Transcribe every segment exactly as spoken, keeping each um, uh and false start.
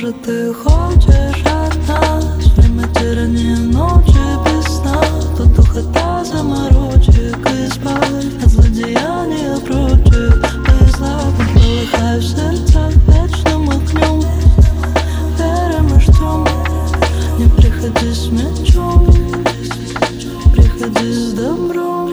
Может, ты хочешь от нас время тирания, ночи без сна, тут духота заморочек, избавь от злодеяния прочих. Мы злаком полыхай в сердцах вечным огнем, верим и ждем. Не приходи с мечом, приходи с добром.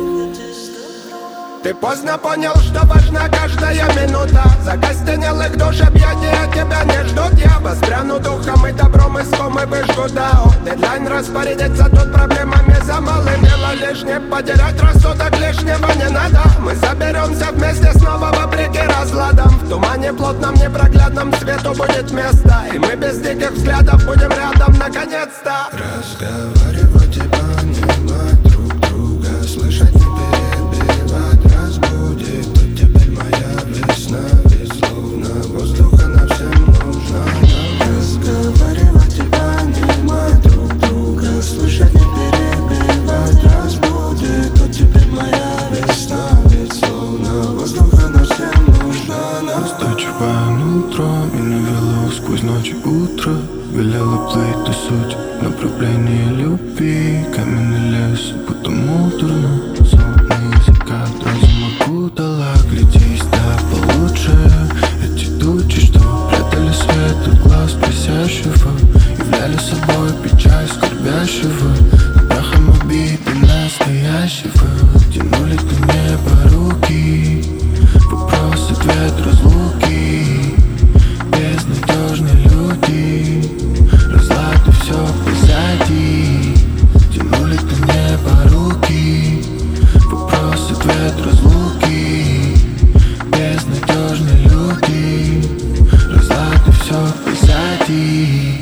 Ты поздно понял, что важна каждая минута. Закостенелых душ объятия тебя не ждут. Я воспряну духом и добром иском и выжгу дао. Дедлайн распорядится тут проблемами за малым. Дело лишнее, потерять рассудок лишнего не надо. Мы соберемся вместе снова вопреки разладам. В тумане плотном непроглядном свету будет место, и мы без диких взглядов будем рядом наконец-то. Разговаривать и понимать друг друга, слышать не перебивать, разбудит. Тут теперь моя весна, безусловно, воздуха нам всем нужна. Разговаривать и понимать друг друга, слышать не перебивать, разбудит. Тут теперь моя весна, безусловно, воздуха нам всем нужна. Настойчивое нутро меня вело сквозь ночь и утро. Велела плыть до суть направление любви. Каменный лес, будто муторно. Солнечный закат разум окутала. Глядись, да получше. Эти тучи, что прятали свет от глаз просящего, являли собой печаль скорбящего. Над прахом обиды настоящего тянули к небу руки. Вопрос, ответ, разлуки. Безнадежные люди, разлад и все позади. Тянули до неба руки. Вопрос, ответ, разлуки. Безнадежные люди, разлад и все позади.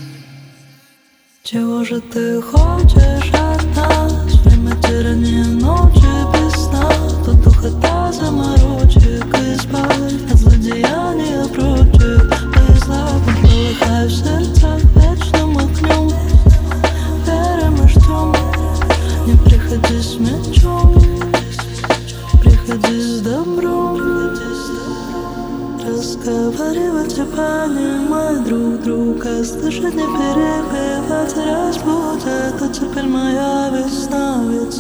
Чего же ты хочешь от нас? Время тирания, ночи без сна, тут духота заморочек, избавь от злодеяния прочих. Мы злаком полыхай в сердцах вечным огнем, верим и ждем. Не приходи с мечом, приходи с добром. Разговаривать и понимать друг друга, слышать не перебивать, разбудит. Тут теперь моя весна, ведь